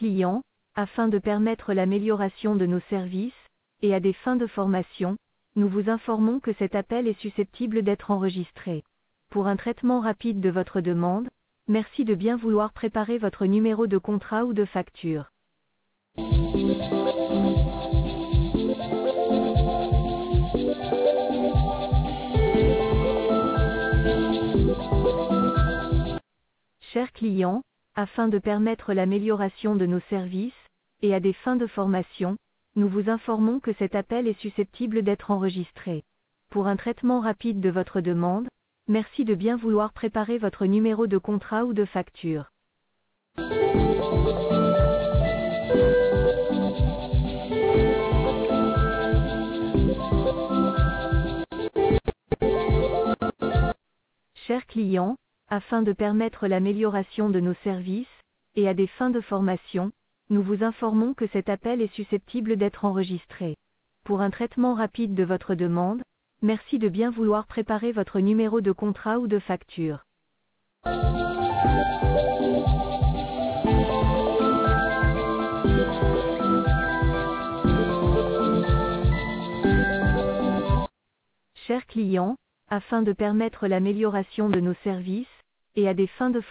clients, afin de permettre l'amélioration de nos services, et à des fins de formation, nous vous informons que cet appel est susceptible d'être enregistré. Pour un traitement rapide de votre demande, merci de bien vouloir préparer votre numéro de contrat ou de facture. Chers clients, afin de permettre l'amélioration de nos services, et à des fins de formation, nous vous informons que cet appel est susceptible d'être enregistré. Pour un traitement rapide de votre demande, merci de bien vouloir préparer votre numéro de contrat ou de facture. Chers clients, afin de permettre l'amélioration de nos services, et à des fins de formation, nous vous informons que cet appel est susceptible d'être enregistré. Pour un traitement rapide de votre demande, merci de bien vouloir préparer votre numéro de contrat ou de facture. Chers clients, afin de permettre l'amélioration de nos services, et à des fins de